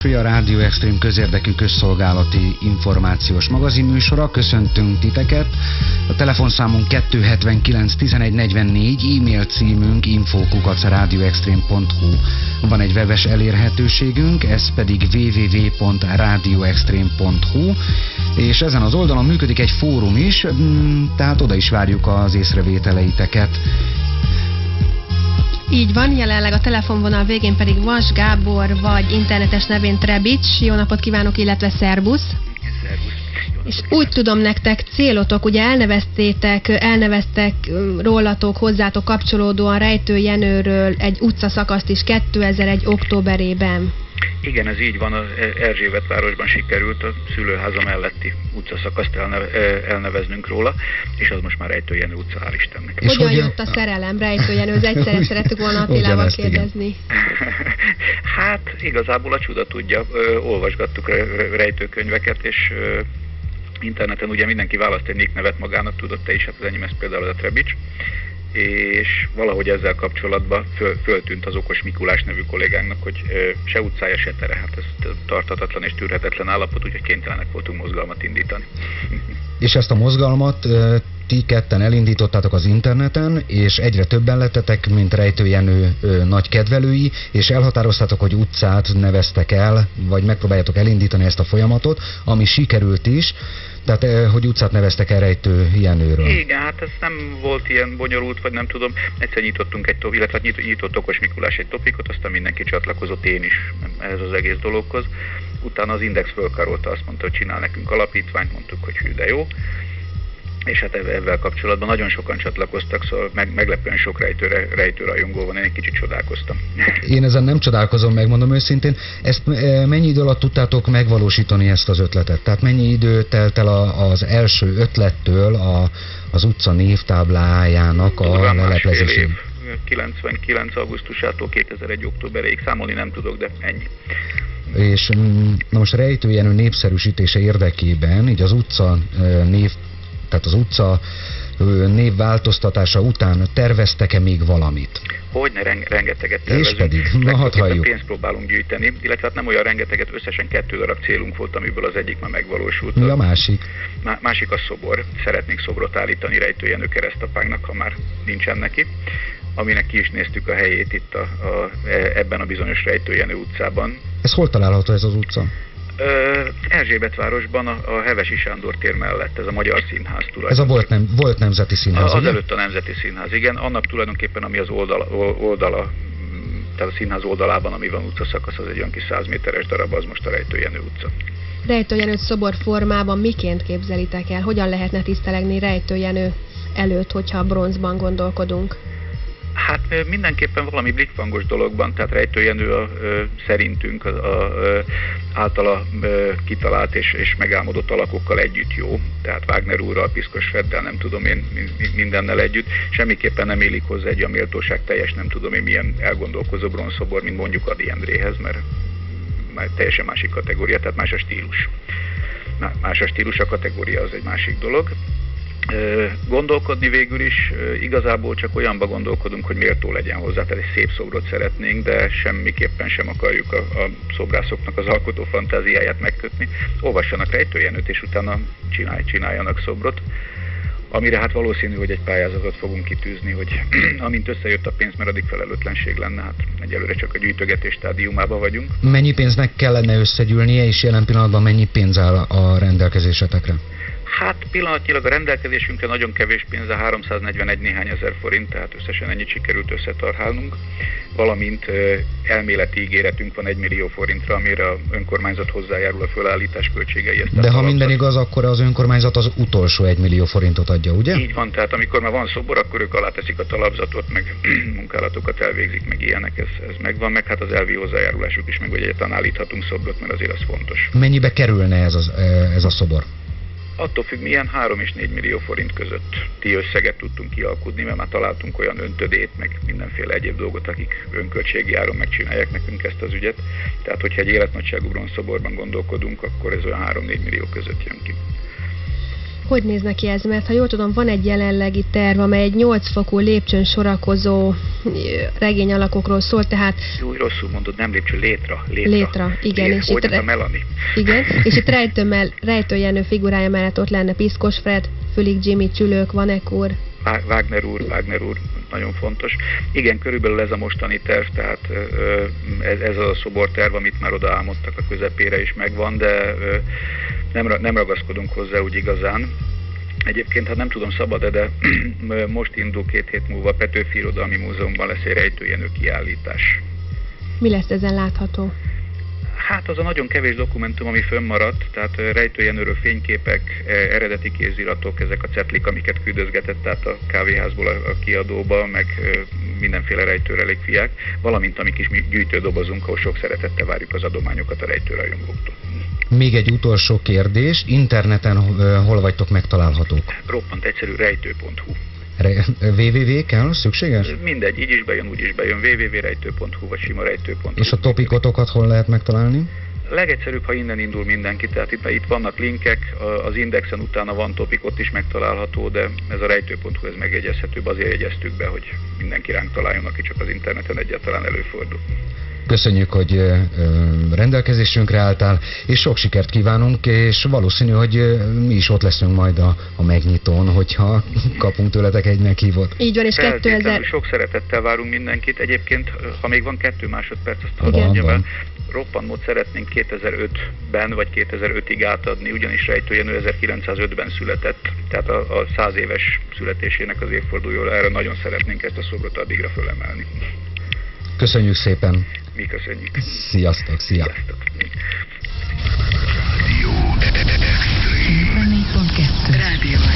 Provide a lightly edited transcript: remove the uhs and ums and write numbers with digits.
A Rádió Extrém közérdekű közszolgálati információs magazinműsora. Köszöntünk titeket. A telefonszámunk 279 11 44, e-mail címünk info@radioextrem.hu. Van egy webes elérhetőségünk, ez pedig www.radioextrem.hu, és ezen az oldalon működik egy fórum is, tehát oda is várjuk az észrevételeiteket. Így van, jelenleg a telefonvonal végén pedig Vas Gábor, vagy internetes nevén Trebics. Jó napot kívánok, illetve szerbusz! És úgy tudom, nektek célotok, ugye elneveztek rólatok, hozzátok kapcsolódóan Rejtő Jenőről egy utcaszakaszt is 2001. októberében. Igen, ez így van, az Erzsébetvárosban sikerült a szülőháza melletti utcaszakaszt elneveznünk róla, és az most már Rejtő Jenő utca, hál' Istennek. És hogyan jött a szerelem Rejtő Jenőhöz? Egyszerre szerettük volna Attilával kérdezni. Hát igazából a csuda tudja, olvasgattuk rejtőkönyveket, és interneten ugye mindenki választ egy nicknevet magának, tudott te is, hát az enyém ez például a Trebics, és valahogy ezzel kapcsolatban föltűnt az Okos Mikulás nevű kollégánknak, hogy se utcája, se tere, hát ez tarthatatlan és tűrhetetlen állapot, úgyhogy kénytelenek voltunk mozgalmat indítani. És ezt a mozgalmat ti ketten elindítottátok az interneten, és egyre többen lettetek, mint Rejtő Jenő nagy kedvelői, és elhatároztátok, hogy utcát neveztek el, vagy megpróbáljátok elindítani ezt a folyamatot, ami sikerült is. Tehát, hogy utcát neveztek el Rejtő Jenőről. Igen, hát ez nem volt ilyen bonyolult, vagy nem tudom. Egyszer nyitottunk illetve nyitott Okos Mikulás egy topikot, aztán mindenki csatlakozott, én is ehhez az egész dologhoz. Utána az Index fölkarolta, azt mondta, hogy csinál nekünk alapítványt, mondtuk, hogy hű, de jó. És hát ezzel kapcsolatban nagyon sokan csatlakoztak, szóval meglepően sok rejtőrajongó van, én egy kicsit csodálkoztam. Én ezen nem csodálkozom, megmondom őszintén. Ezt mennyi idő alatt tudtátok megvalósítani ezt az ötletet? Tehát mennyi idő telt el az első ötlettől az utca névtáblájának a leleplezésig? 99. augusztusától 2001. októberéig számolni nem tudok, de ennyi. És na most Rejtő Jenő népszerűsítése érdekében, így az utca tehát az utca névváltoztatása után terveztek-e még valamit? Hogyne, rengeteget tervezünk. És pedig, na hadd halljuk. Pénzt próbálunk gyűjteni, illetve hát nem olyan rengeteget, összesen 2 darab célunk volt, amiből az egyik már megvalósult. Mi a másik? Másik a szobor. Szeretnénk szobrot állítani Rejtő Jenő keresztapánknak, ha már nincsen neki, aminek ki is néztük a helyét itt ebben a bizonyos Rejtő Jenő utcában. Ez hol található ez az utca? Erzsébetvárosban, a Hevesi Sándor tér mellett, ez a Magyar Színház tulajdonképpen. Ez a volt Nemzeti Színház, azelőtt a Nemzeti Színház, igen. Annak tulajdonképpen, ami az oldala, tehát a színház oldalában, ami van utcaszakasz, az egy olyan kis 100 méteres darab, az most a Rejtő Jenő utca. Rejtő Jenőt szobor formában miként képzelitek el? Hogyan lehetne tisztelegni Rejtő Jenő előtt, hogyha bronzban gondolkodunk? Hát mindenképpen valami blikkfangos dologban, tehát Rejtő Jenő szerintünk általa kitalált és megálmodott alakokkal együtt jó. Tehát Wagner úrral, Piszkos Freddel, nem tudom én, mindennel együtt. Semmiképpen nem élik hozzá egy a méltóság teljes, nem tudom én milyen elgondolkozó bronzszobor, mint mondjuk Ady Endréhez, mert már teljesen másik kategória, tehát más a stílus. Más a stílus, a kategória az egy másik dolog. Gondolkodni végül is igazából csak olyanba gondolkodunk, hogy méltó legyen hozzá, tehát egy szép szobrot szeretnénk, de semmiképpen sem akarjuk a szobrászoknak az alkotó fantáziáját megkötni. Olvassanak Rejtő Jenőt, és utána csináljanak szobrot, amire hát valószínű, hogy egy pályázatot fogunk kitűzni, hogy amint összejött a pénz, mert addig felelőtlenség lenne, hát egyelőre csak a gyűjtögetés stádiumában vagyunk. Mennyi pénznek kellene összegyűlnie, és jelen pillanatban mennyi pénz áll a rendelkezésetekre? Hát pillanatnyilag a rendelkezésünkre nagyon kevés pénz, a 341 néhány ezer forint, tehát összesen ennyit sikerült összetarhálnunk, valamint elméleti ígéretünk van 1 millió forintra, amire az önkormányzat hozzájárul a fölállítás költségei. De ha minden igaz, akkor az önkormányzat az utolsó 1 millió forintot adja, ugye? Így van, tehát amikor már van szobor, akkor ők aláteszik a talapzatot, meg munkálatokat elvégzik, meg ilyenek, ez megvan, meg hát az elvi hozzájárulásuk is, meg hogy egyáltalán állíthatunk szobrot, mert azért az fontos. Mennyibe kerülne ez a szobor? Attól függ, milyen 3 és 4 millió forint közötti összeget tudtunk kialkudni, mert már találtunk olyan öntödét, meg mindenféle egyéb dolgot, akik önköltségi áron megcsinálják nekünk ezt az ügyet. Tehát, hogyha egy életnagyságú bronzszoborban gondolkodunk, akkor ez olyan 3-4 millió között jön ki. Hogy néz neki ez? Mert ha jól tudom, van egy jelenlegi terv, amely egy 8 fokú lépcsőn sorakozó regény alakokról szól, tehát... Jó, rosszul mondod, nem lépcső, létra. Létra, igen. És itt a Melanie. Igen, és itt Rejtő Jenő figurája mellett ott lenne Piszkos Fred, Fülig Jimmy, Csülők, Vanek úr. Wagner úr, nagyon fontos. Igen, körülbelül ez a mostani terv, tehát ez a szoborterv, amit már oda álmodtak a közepére is megvan, de nem ragaszkodunk hozzá úgy igazán. Egyébként, hát nem tudom, szabad-e, de most indul 2 hét múlva a Petőfi Irodalmi Múzeumban lesz egy Rejtő Jenő kiállítás. Mi lesz ezen látható? Hát az a nagyon kevés dokumentum, ami fönnmaradt, tehát Rejtő Jenőről fényképek, eredeti kéziratok, ezek a cetlik, amiket küldözgetett át a kávéházból a kiadóba, meg mindenféle rejtőrelikviák, valamint a mi kis gyűjtődobozunk, ahol sok szeretettel várjuk az adományokat a rejtőrajongóktól. Még egy utolsó kérdés, interneten hol vagytok megtalálhatók? Roppant egyszerű, rejtő.hu. www kell? Szükséges? Mindegy, így is bejön, úgy is bejön, www.rejtő.hu vagy sima rejtő.hu. És a topikotokat hol lehet megtalálni? Legegyszerűbb, ha innen indul mindenki, tehát itt vannak linkek, az Indexen utána van topik, ott is megtalálható, de ez a rejtő.hu, ez megjegyezhetőbb, azért jegyeztük be, hogy mindenki ránk találjon, aki csak az interneten egyáltalán előfordul. Köszönjük, hogy rendelkezésünkre álltál, és sok sikert kívánunk, és valószínű, hogy mi is ott leszünk majd a megnyitón, hogyha kapunk tőletek egy meghívót. Így van, és 2000... Sok szeretettel várunk mindenkit. Egyébként, ha még van 2 másodperc, azt hadd mondjam el, roppantmód szeretnénk 2005-ben vagy 2005-ig átadni, ugyanis Rejtő Jenő 1905-ben született, tehát a 100 éves születésének az évfordulóra, erre nagyon szeretnénk ezt a szobrot addigra fölemelni. Köszönjük szépen! Mi köszönjük! Sziasztok! Sziasztok! Rádió Extrém. 94.2 Rádió